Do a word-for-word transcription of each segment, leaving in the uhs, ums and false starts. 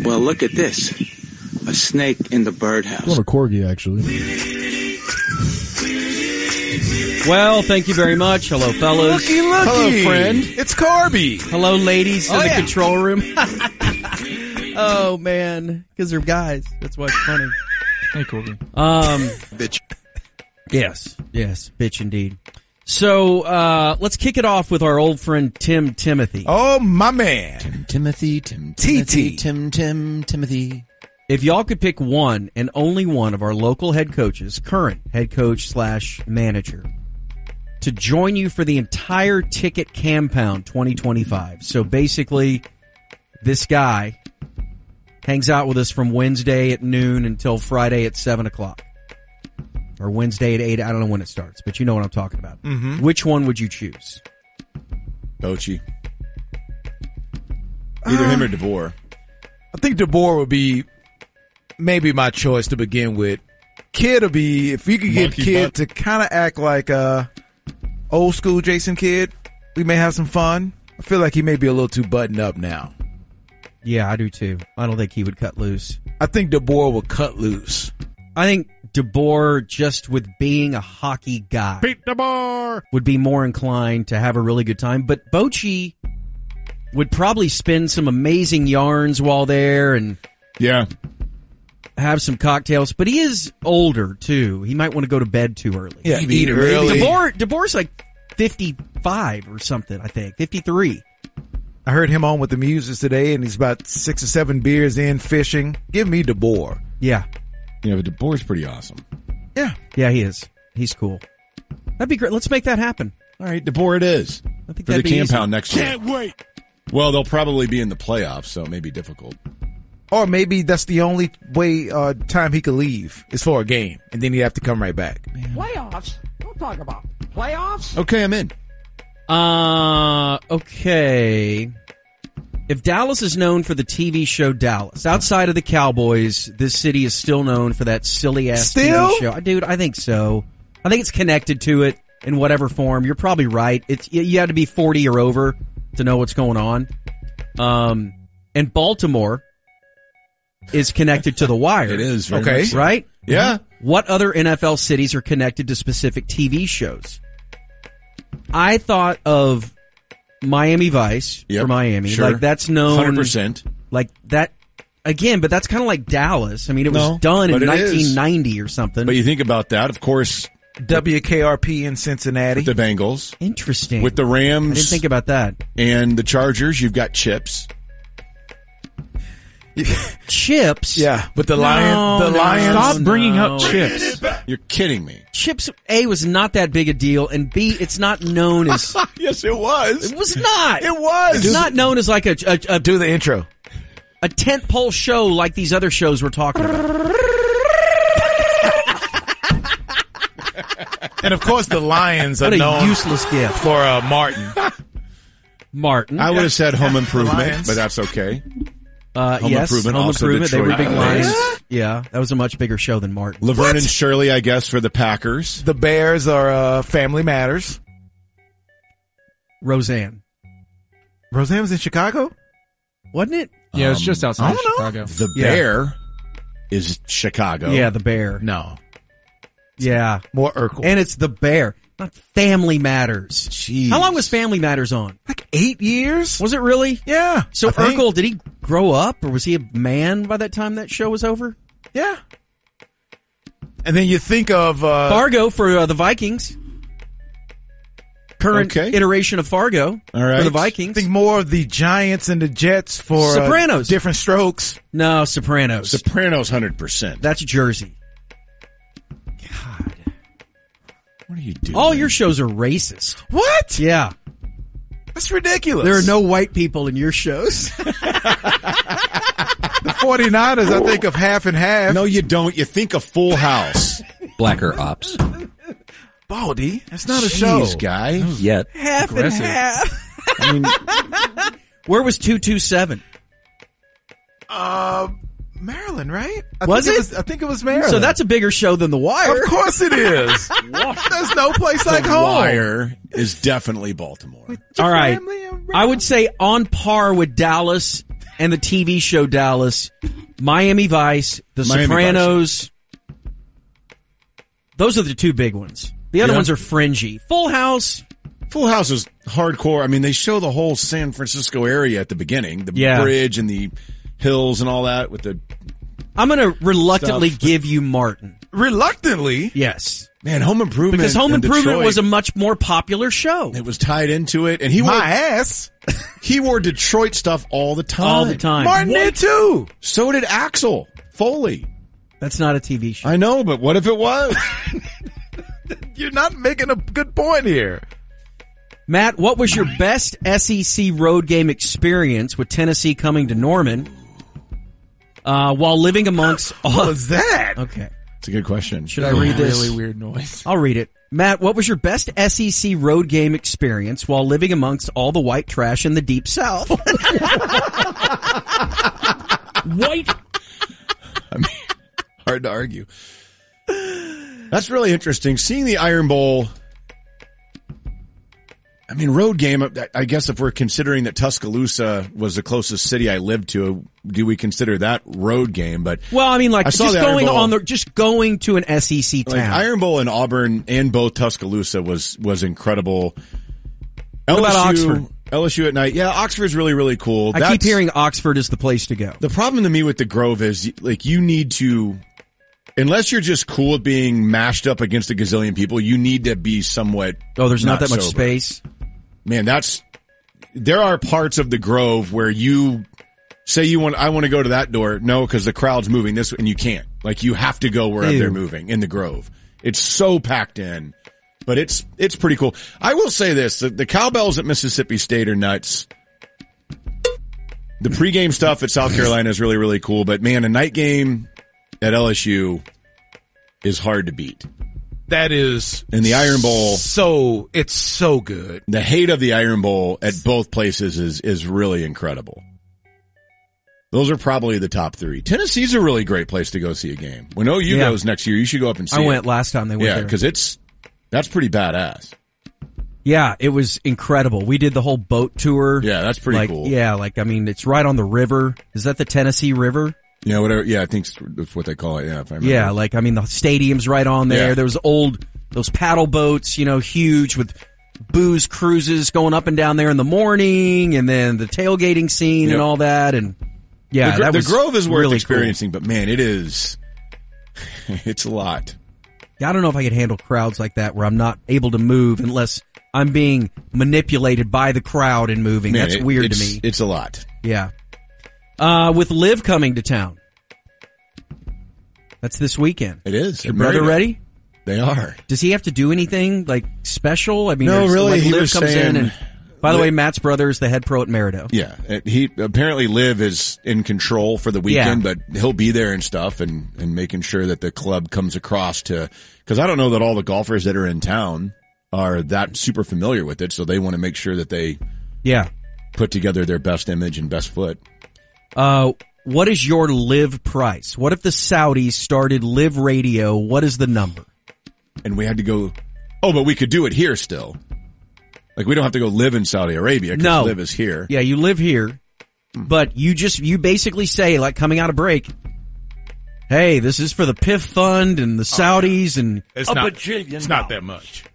Well, look at this. A snake in the birdhouse. Well, a corgi, actually. Well, thank you very much. Hello, fellas. Looky, looky. Hello, friend. It's Corby. Hello, ladies Oh, in the yeah. control room. Oh, man. Because they're guys. That's why it's funny. Hey, Corby. Um, Bitch. yes. Yes. Bitch, indeed. So, uh, let's kick it off with our old friend Tim Timothy. Oh, my man. Timothy, Tim, T T. Timothy, Tim, Tim, Timothy. If y'all could pick one and only one of our local head coaches, current head coach slash manager, to join you for the entire Ticket Campound twenty twenty-five. So basically, this guy hangs out with us from Wednesday at noon until Friday at seven o'clock. Or Wednesday at eight. I don't know when it starts, but you know what I'm talking about. Mm-hmm. Which one would you choose? Bochy. Either him or DeBoer. I think DeBoer would be maybe my choice to begin with. Kid would be, if you could get Monkey Kid butt. to kind of act like uh old school Jason Kidd, we may have some fun. I feel like he may be a little too buttoned up now. Yeah, I do too. I don't think he would cut loose. I think DeBoer will cut loose. I think DeBoer, just with being a hockey guy, Beat the bar! would be more inclined to have a really good time. But Bochy would probably spin some amazing yarns while there and Yeah. have some cocktails. But he is older, too. He might want to go to bed too early. Yeah, Maybe, eat maybe. early. DeBoer, DeBoer's like fifty-five or something, I think. fifty-three. I heard him on with the Muses today, and he's about six or seven beers in fishing. Give me DeBoer. Yeah. Yeah, but DeBoer's pretty awesome. Yeah. Yeah, he is. He's cool. That'd be great. Let's make that happen. All right, DeBoer it is. I think For the that'd be easy. Campound next year. Can't wait! Well, they'll probably be in the playoffs, so it may be difficult. Or maybe that's the only way uh time he could leave is for a game, and then he'd have to come right back. Playoffs? Don't talk about playoffs. Okay, I'm in. Uh, okay. If Dallas is known for the T V show Dallas, outside of the Cowboys, this city is still known for that silly ass Still? T V show. Dude, I think so. I think it's connected to it in whatever form. You're probably right. It's you you had to be forty or over to know what's going on. Um, and Baltimore is connected to The Wire. It is. Very Okay. much so. Right? Yeah. What other N F L cities are connected to specific T V shows? I thought of Miami Vice Yep, for Miami. sure. Like that's known. one hundred percent. Like that again, but that's kind of like Dallas. I mean, it was No, done in but it is. nineteen ninety or something. But you think about that, of course, W K R P in Cincinnati. with the Bengals, Interesting. with the I Rams, didn't think about that. and the Chargers, you've got Chips. Chips. Yeah, but the No, Lion, the no, Lions. Stop bringing no. up chips. You're kidding me. Chips A was not that big a deal, and B, it's not known as. Yes, it was. It was not. It was. It's not known as like a a, a, Do the intro. a tentpole show like these other shows we're talking about. And of course, the Lions are What a known useless gift. for uh, Martin. Martin. I would have said Home Improvement, Lions. but that's okay. Uh, Home yes, Improvement, Home also Improvement. They were Detroit big Lions. Lions. Yeah, that was a much bigger show than Martin. Laverne What? and Shirley, I guess, for the Packers. The Bears are uh, Family Matters. Roseanne, Roseanne was in Chicago? wasn't it? Yeah, it's just outside I of don't know. Chicago. The Yeah. Bear is Chicago. Yeah, the Bear. No. Yeah, More Urkel. and it's the Bear, not Family Matters. Jeez. How long was Family Matters on? like eight years? Was it really? Yeah. So I think. Urkel, did he grow up, or was he a man by that time that show was over? Yeah. And then you think of uh, Fargo for uh, the Vikings. Current Okay. iteration of Fargo All right. for the Vikings. think more of the Giants and the Jets for uh, Sopranos. different strokes. No, Sopranos. Sopranos, one hundred percent. That's Jersey. What are you doing? All your shows are racist. What? Yeah. That's ridiculous. There are no white people in your shows. the 49ers, I think of half and half. No, you don't. You think of Full House. Blacker ops. Baldy, that's not a Jeez, show. guy. Yet. half Aggressive. and half. I mean, Where was two two seven? Uh, Maryland, right? I Was think it? was, I think it was Maryland. So that's a bigger show than The Wire. Of course it is. There's no place like The home. Wire is definitely Baltimore. All right. Family around. I would say on par with Dallas and the T V show Dallas, Miami Vice, The Miami Sopranos. Those are the two big ones. The other Yeah. ones are fringy. Full House. Full House is hardcore. I mean, they show the whole San Francisco area at the beginning, the Yeah. bridge and the hills and all that with the, I'm going to reluctantly Stuff. give you Martin. Reluctantly. Yes. man, Home Improvement. Because Home in Improvement Detroit, was a much more popular show. it was tied into it, and he My wore, ass. he wore Detroit stuff all the time. All the time. Martin did too. So did Axel Foley. That's not a T V show. I know, but what if it was? You're not making a good point here. Matt, what was your best S E C road game experience with Tennessee coming to Norman uh, while living amongst all... What was that? Okay. It's a good question. Should I read this? Really weird noise. I'll read it. Matt, what was your best S E C road game experience while living amongst all the white trash in the Deep South? White. I mean, hard to argue. That's really interesting. Seeing the Iron Bowl. I mean, road game, I- I guess if we're considering that Tuscaloosa was the closest city I lived to, do we consider that road game? But Well, I mean, like, I saw just the Iron going Bowl. on the, just going to an S E C town. like Iron Bowl in Auburn and both Tuscaloosa was, was incredible. What about L S U, Oxford? L S U at night. Yeah, Oxford's really, really cool. I That's- keep hearing Oxford is the place to go. The problem to me with the Grove is, like, you need to, unless you're just cool with being mashed up against a gazillion people, you need to be somewhat. Oh, there's not, not that much sober. space. Man, that's, there are parts of the Grove where you say you want, I want to go to that door. No, because the crowd's moving this way, and you can't. Like, you have to go wherever Ew. they're moving in the Grove. It's so packed in, but it's, it's pretty cool. I will say this, the, the cowbells at Mississippi State are nuts. The pregame stuff at South Carolina is really, really cool, but man, a night game at L S U is hard to beat. That is And the Iron Bowl, so it's so good. the hate of the Iron Bowl at both places is, is really incredible. Those are probably the top three. Tennessee's a really great place to go see a game. When O U Yeah. goes next year, you should go up and see I it. went last time they went Yeah, there. because it's, that's pretty badass. Yeah, it was incredible. We did the whole boat tour. Yeah, that's pretty like, cool. Yeah, like, I mean, it's right on the river. Is that the Tennessee River? Yeah, whatever. Yeah, I think that's what they call it. Yeah, if I remember. Yeah, like, I mean, the stadium's right on there. Yeah. There was old, those paddle boats, you know, huge with booze cruises going up and down there in the morning, and then the tailgating scene Yep. and all that. And yeah, the, Gro- that the was Grove is worth really experiencing, but man, it is, it's a lot. cool. I don't know if I could handle crowds like that where I'm not able to move unless I'm being manipulated by the crowd and moving. Man, That's it- weird to it's- me. It's a lot. Yeah. Uh, with Liv coming to town. That's this weekend. It is. Your brother ready? They are. Does he have to do anything like special? I mean, No, there's- really, Like he Liv was comes saying- in, and by the Liv- way, Matt's brother is the head pro at Merido. Yeah, uh, he apparently Liv is in control for the weekend, Yeah. but he'll be there and stuff, and and making sure that the club comes across to, because I don't know that all the golfers that are in town are that super familiar with it, so they want to make sure that they Yeah. put together their best image and best foot. Uh, what is your Liv price? What if the Saudis started Liv Radio? What is the number? And we had to go. Oh, but we could do it here still. Like, we don't have to go live in Saudi Arabia because No. Liv is here. Yeah, you live here, but you just, you basically say, like, coming out of break, hey, this is for the P I F fund and the Saudis and It's A not. bajillion It's not that dollars. much.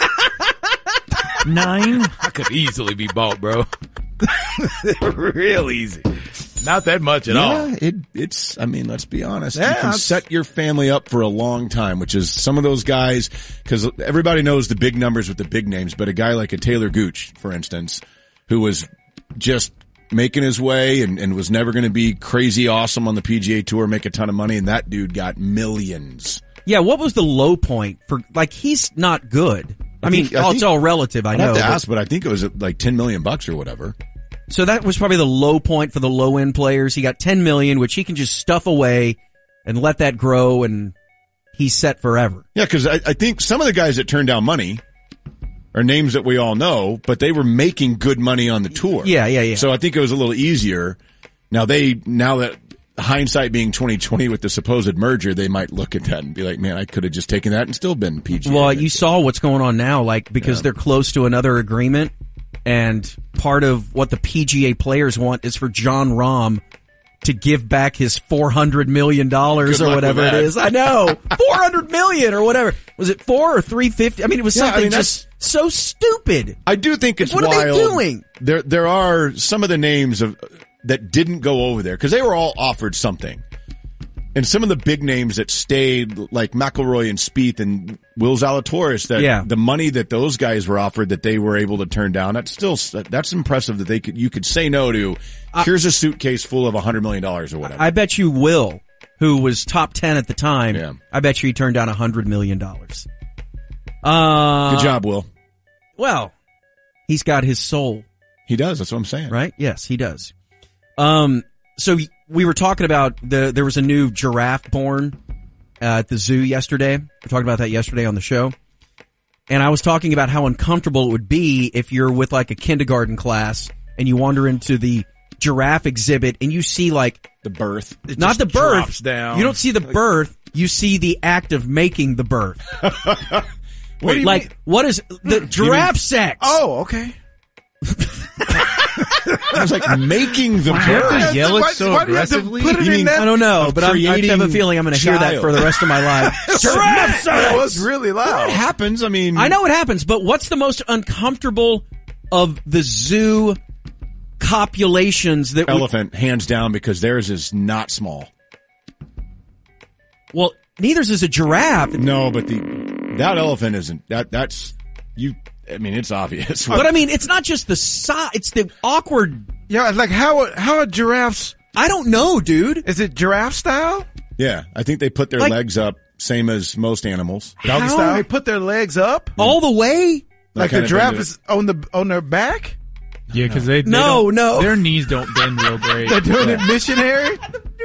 Nine. I could easily be bought, bro. Real easy. Not that much at all. Yeah, it, it's, I mean, let's be honest. Yeah, you can it's- set your family up for a long time, which is some of those guys, cause everybody knows the big numbers with the big names, but a guy like a Taylor Gooch, for instance, who was just making his way and, and was never going to be crazy awesome on the P G A Tour, make a ton of money, and that dude got millions. yeah, what was the low point for, like, he's not good. I, I mean, think- I oh, it's think- all relative, I I'd know. have to but- ask, but I think it was at like ten million bucks or whatever. So that was probably the low point for the low end players. He got ten million, which he can just stuff away and let that grow, and he's set forever. Yeah, cause I, I think some of the guys that turned down money are names that we all know, but they were making good money on the tour. Yeah, yeah, yeah. So I think it was a little easier. Now they, now that hindsight being twenty twenty with the supposed merger, they might look at that and be like, man, I could have just taken that and still been P G A. Well, you saw what's going on now, like, because Yeah. they're close to another agreement. And part of what the P G A players want is for John Rahm to give back his four hundred million dollars Good or luck whatever with it that. is. I know. four hundred million or whatever. Was it four or three fifty? I mean, it was Yeah, I something mean, just so stupid. I do think it's What are they wild. doing? There, there are some of the names of that didn't go over there because they were all offered something, and some of the big names that stayed, like McIlroy and Spieth and Will Zalatoris. That Yeah. the money that those guys were offered that they were able to turn down. That's still that's impressive that they could you could say no to. Here's a suitcase full of a hundred million dollars or whatever. I bet you Will, who was top ten at the time, Yeah. I bet you he turned down a hundred million dollars. Uh, Good job, Will. Well, he's got his soul, He does. That's what I'm saying. right? Yes, he does. Um, so we were talking about the, there was a new giraffe born uh, at the zoo yesterday. We were talking about that yesterday on the show. And I was talking about how uncomfortable it would be if you're with like a kindergarten class and you wander into the giraffe exhibit and you see like, The birth. not the birth, drops down. you don't see the birth, you see the act of making the birth. Wait, you like, mean? what is the giraffe sex? Oh, okay. I was like making the You have birth. to yell it Why- so why do you have to aggressively? put it You in mean- that? I don't know, Of but I'm, I have a creating feeling I'm going to hear that child. for the rest of my life. Giraffe sex! That was really It loud. happens. I mean, I know it happens, but what's the most uncomfortable of the zoo copulations that would, elephant, hands down, because theirs is not small. well, neither's is a giraffe. No, but the that elephant isn't. That that's you. I mean, it's obvious. But I mean, it's not just the size, it's the awkward, Yeah, like how how are giraffes? I don't know, dude. Is it giraffe style? yeah, I think they put their Like- legs up, same as most animals. Doggy How? style? They put their legs up, All the way? like kind the of giraffe bend it. is on the on their back. Yeah, because they, they No, don't- no. their knees don't bend real great. They're doing it missionary.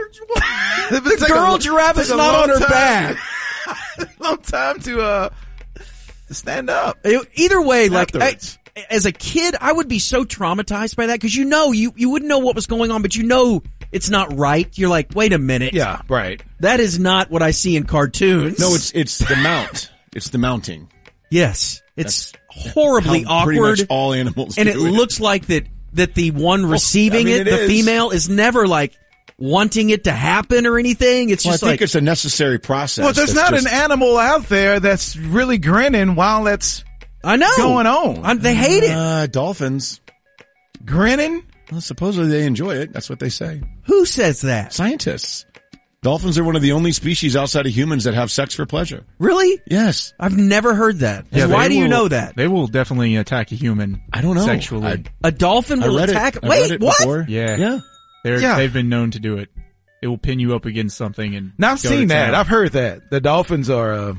The girl giraffe is not on her back. Long time to uh to stand up. Either way, like, I, Afterwards. as a kid, I would be so traumatized by that because you know, you, you wouldn't know what was going on, but you know it's not right. You're like, wait a minute. Yeah, right. That is not what I see in cartoons. No, it's it's the mount. It's the mounting. yes, it's horribly How pretty awkward, much all animals and do it looks like that that the one I receiving mean, it, it the is. female, is never like wanting it to happen or anything. It's Well, I just think like it's a necessary process. Well, there's that's not just- an animal out there that's really grinning while that's I know going on. I'm, they hate it. uh, dolphins. grinning. Well, supposedly they enjoy it. That's what they say. Who says that? Scientists. Dolphins are one of the only species outside of humans that have sex for pleasure. Really? Yes. I've never heard that. Yeah, Why they do you will- know that? They will definitely attack a human. I don't know. Sexually. I- A dolphin I will read attack. it. I Wait, read it what? before. Yeah. Yeah. They're, Yeah. They've been known to do it. It will pin you up against something and Now I've go to seen that. town. I've heard that the dolphins are. Uh,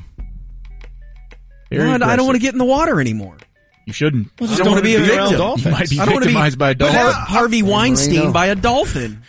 Very No, I don't aggressive. want to get in the water anymore. You shouldn't. I don't want to be a be around victim. dolphins. You might be I don't wanna be- victimized by a Har- dolphin. Harvey Weinstein Marino. by a dolphin.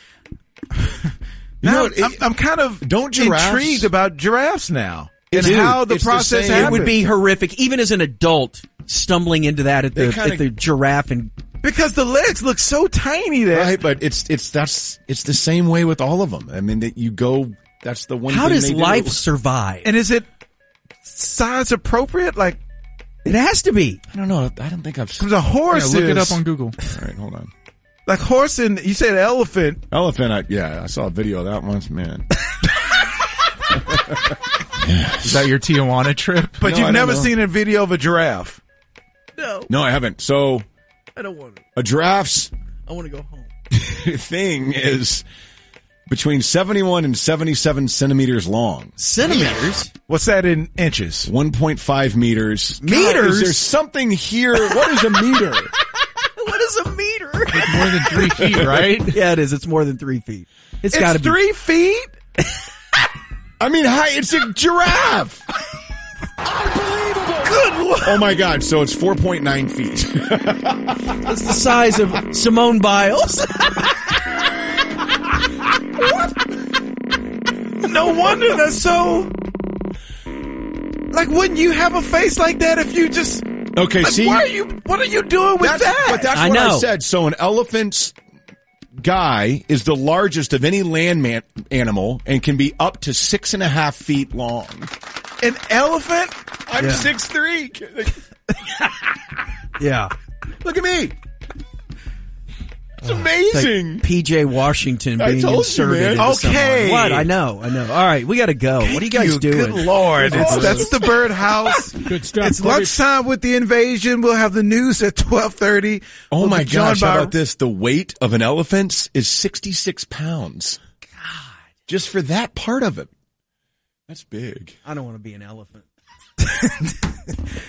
now know what, I'm, it- I'm kind of don't giraffes- intrigued about giraffes now and Dude, how the it's the process same- It happens. would be horrific, even as an adult, stumbling into that at They the kinda- at the giraffe and because the legs look so tiny there. Right, but it's it's that's it's the same way with all of them. I mean, that you go. That's the one. how thing does they do. life survive? And is it size appropriate? Like, It has to be. I don't know. I don't think I've. because a horse Yeah, look is it up on Google. All right, hold on. like horse and you said elephant. Elephant. I, yeah, I saw a video of that once. Man, Is that your Tijuana trip? But No, I you've don't never know. seen a video of a giraffe. No, no, I haven't. So I don't want to. a giraffe's I want to go home. thing is between seventy-one and seventy-seven centimeters long. Centimeters? What's that in inches? one point five meters. God, Meters? is there something here? What is a meter? What is a meter? More than three feet, right? Yeah, it is. It's more than three feet. It's It's got to be. three feet. I mean, hi, it's a giraffe. Good lord. Oh my God! So it's four point nine feet. It's the size of Simone Biles. No wonder that's so. Like, wouldn't you have a face like that if you just? Okay, Like, see, why are you? What are you doing with that's, that? but that's I what I know. said. So an elephant's guy is the largest of any land man- animal and can be up to six and a half feet long. An elephant. I'm six three. Yeah. Look at me. It's amazing. Like P J Washington I being told you, inserted man. into Okay. someone. What? I know, I know. All right, we got to go. What are you guys doing? Good Lord. It's, that's the birdhouse. Good stuff. It's Buddy. lunchtime with the invasion. We'll have the news at twelve thirty. Oh We'll my be joined gosh, how by- about this? The weight of an elephant is sixty-six pounds. God. Just for that part of it. That's big. I don't want to be an elephant.